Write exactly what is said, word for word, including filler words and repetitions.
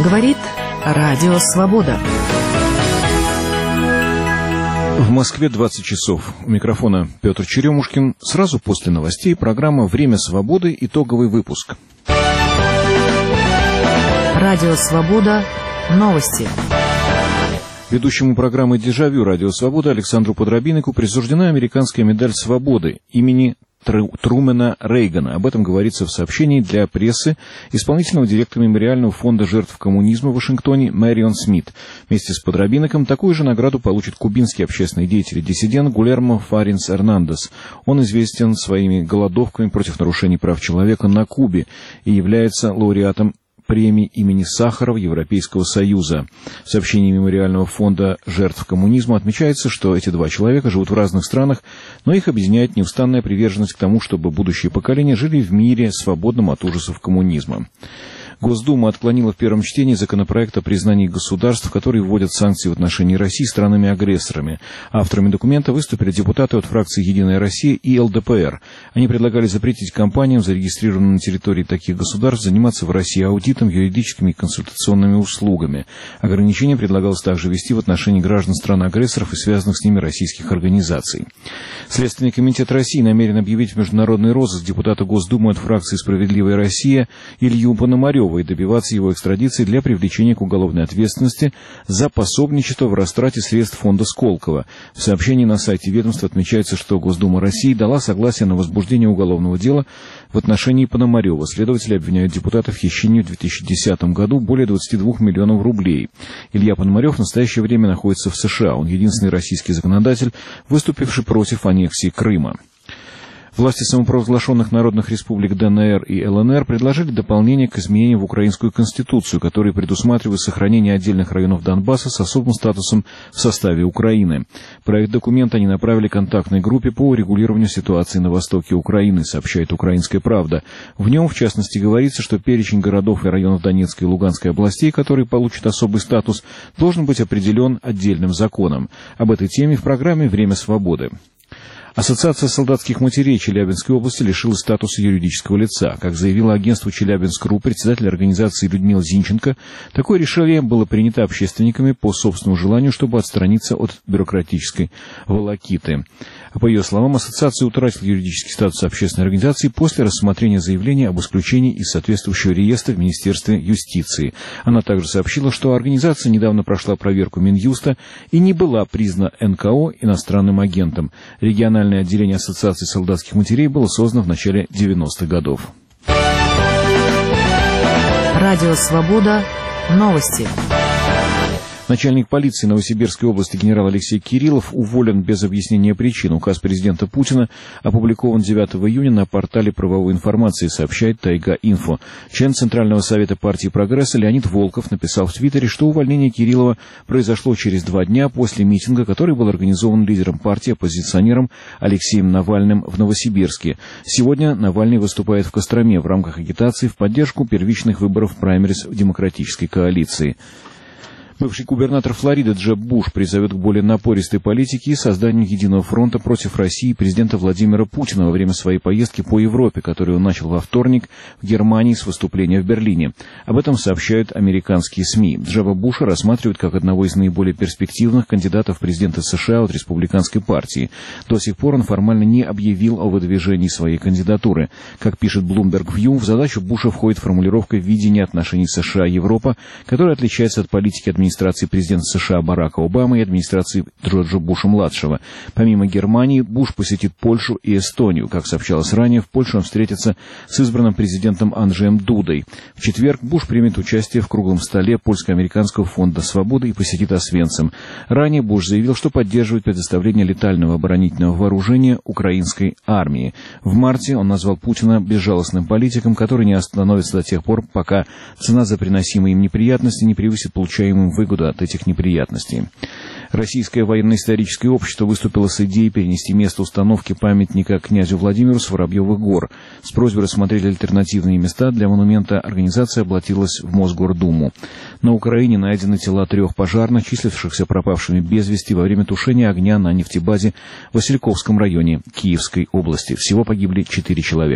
Говорит Радио Свобода. В Москве двадцать часов. У микрофона Петр Черемушкин. Сразу после новостей программа «Время свободы». Итоговый выпуск. Радио Свобода. Новости. Ведущему программы «Дежавю» Радио Свобода Александру Подробиннику присуждена американская медаль свободы имени Трумэна Рейгана. Об этом говорится в сообщении для прессы исполнительного директора Мемориального фонда жертв коммунизма в Вашингтоне Мэрион Смит. Вместе с Подробинником такую же награду получит кубинский общественный деятель и диссидент Гильермо Фаринс Эрнандес. Он известен своими голодовками против нарушений прав человека на Кубе и является лауреатом премии имени Сахарова Европейского Союза. В сообщении Мемориального фонда жертв коммунизма отмечается, что эти два человека живут в разных странах, но их объединяет неустанная приверженность к тому, чтобы будущие поколения жили в мире, свободном от ужасов коммунизма. Госдума отклонила в первом чтении законопроект о признании государств, которые вводят санкции в отношении России странами-агрессорами. Авторами документа выступили депутаты от фракции «Единая Россия» и эл дэ пэ эр. Они предлагали запретить компаниям, зарегистрированным на территории таких государств, заниматься в России аудитом, юридическими и консультационными услугами. Ограничения предлагалось также ввести в отношении граждан стран-агрессоров и связанных с ними российских организаций. Следственный комитет России намерен объявить в международный розыск депутата Госдумы от фракции «Справедливая Россия» Илью Пономарева и добиваться его экстрадиции для привлечения к уголовной ответственности за пособничество в растрате средств фонда Сколково. В сообщении на сайте ведомства отмечается, что Госдума России дала согласие на возбуждение уголовного дела в отношении Пономарева. Следователи обвиняют депутата в хищении в две тысячи десятом году более двадцати двух миллионов рублей. Илья Пономарев в настоящее время находится в США. Он единственный российский законодатель, выступивший против аннексии Крыма. Власти самопровозглашенных народных республик дэ эн эр и эл эн эр предложили дополнение к изменениям в Украинскую Конституцию, которые предусматривают сохранение отдельных районов Донбасса с особым статусом в составе Украины. Проект документа они направили контактной группе по урегулированию ситуации на востоке Украины, сообщает «Украинская правда». В нем, в частности, говорится, что перечень городов и районов Донецкой и Луганской областей, которые получат особый статус, должен быть определен отдельным законом. Об этой теме в программе «Время свободы». Ассоциация солдатских матерей Челябинской области лишилась статуса юридического лица. Как заявила агентству «Челябинск.ру» председатель организации Людмила Зинченко, такое решение было принято общественниками по собственному желанию, чтобы отстраниться от бюрократической волокиты. По ее словам, ассоциация утратила юридический статус общественной организации после рассмотрения заявления об исключении из соответствующего реестра в Министерстве юстиции. Она также сообщила, что организация недавно прошла проверку Минюста и не была признана эн ка о иностранным агентом. Региональное отделение Ассоциации солдатских матерей было создано в начале девяностых годов. Радио Свобода. Новости. Начальник полиции Новосибирской области генерал Алексей Кириллов уволен без объяснения причин. Указ президента Путина опубликован девятого июня на портале правовой информации, сообщает Тайга-Инфо. Член Центрального совета партии «Прогресса» Леонид Волков написал в Твиттере, что увольнение Кириллова произошло через два дня после митинга, который был организован лидером партии, оппозиционером Алексеем Навальным в Новосибирске. Сегодня Навальный выступает в Костроме в рамках агитации в поддержку первичных выборов праймериз в демократической коалиции. Бывший губернатор Флориды Джеб Буш призовет к более напористой политике и созданию единого фронта против России президента Владимира Путина во время своей поездки по Европе, которую он начал во вторник в Германии с выступления в Берлине. Об этом сообщают американские СМИ. Джеба Буша рассматривают как одного из наиболее перспективных кандидатов в президенты США от республиканской партии. До сих пор он формально не объявил о выдвижении своей кандидатуры. Как пишет Bloomberg View, в задачу Буша входит формулировка видения отношений США-Европа, которая отличается от политики администрации администрации президента США Барака Обамы и администрации Джорджа Буша-младшего. Помимо Германии, Буш посетит Польшу и Эстонию. Как сообщалось ранее, в Польше он встретится с избранным президентом Анджеем Дудой. В четверг Буш примет участие в круглом столе Польско-американского фонда свободы и посетит Освенцим. Ранее Буш заявил, что поддерживает предоставление летального оборонительного вооружения украинской армии. В марте он назвал Путина безжалостным политиком, который не остановится до тех пор, пока цена за приносимые им неприятности не превысит получаемым выгоду от этих неприятностей. Российское военно-историческое общество выступило с идеей перенести место установки памятника князю Владимиру с Воробьевых гор. С просьбой рассмотреть альтернативные места для монумента организация обратилась в Мосгордуму. На Украине найдены тела трех пожарных, числившихся пропавшими без вести во время тушения огня на нефтебазе в Васильковском районе Киевской области. Всего погибли четыре человека.